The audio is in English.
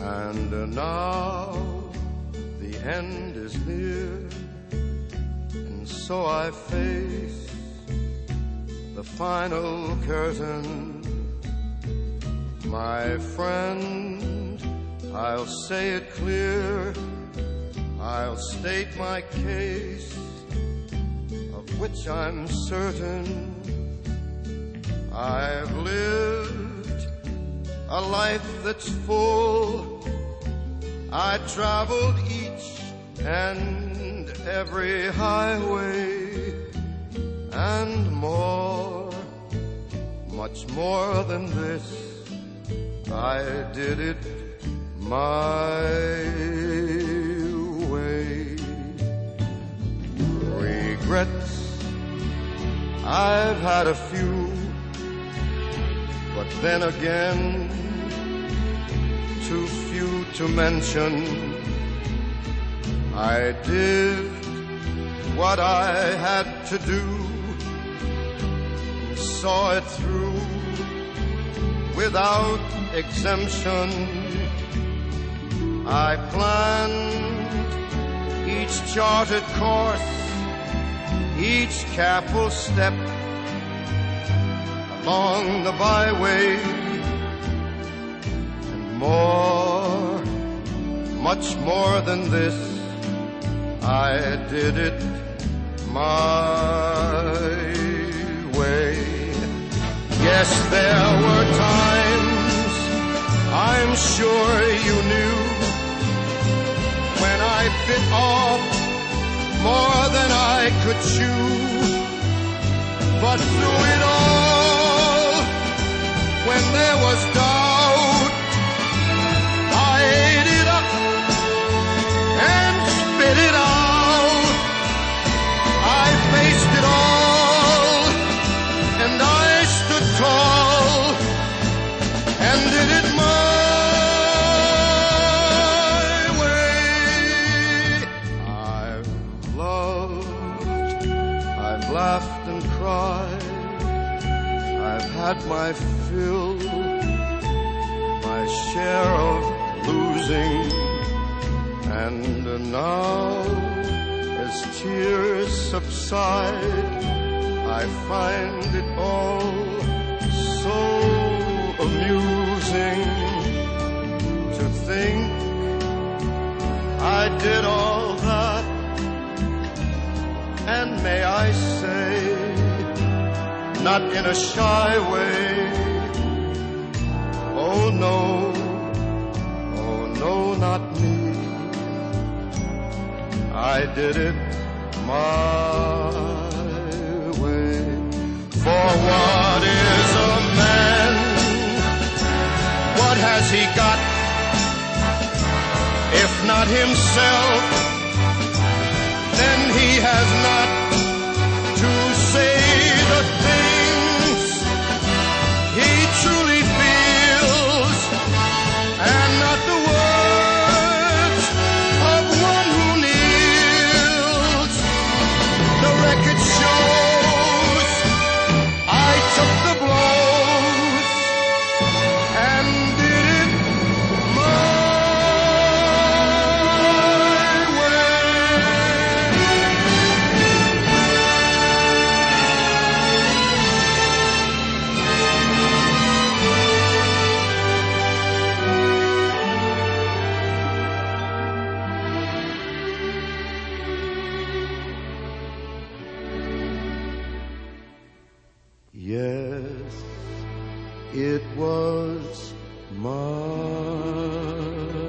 And now the end is near, and so I face the final curtain. My friend, I'll say it clear, I'll state my case, of which I'm certain. I've lived a life that's full. I traveled each and every highway, and more, much more than this, I did it my way. Regrets, I've had a few, but then again, too few to mention. I did what I had to do, saw it through without exemption. I planned each charted course, each careful step along the byway, and more, much more than this, I did it my way. Yes, there were times, I'm sure you knew, when I bit off more than I could chew. But through it all, when there was doubt, I ate it up and spit it out. I faced it all, and I stood tall, and did it my way. I've loved, I've laughed and cried, I've had my fill, my share of losing, and now, as tears subside, I find it all so amusing to think I did all that, and may I say, not in a shy way, oh no, not me. I did it my way. For what is a man? What has he got? If not himself, then he has not to say the things he truly feels, and not the words of one who kneels. The record shows I took the blows and did it my Yes, it was my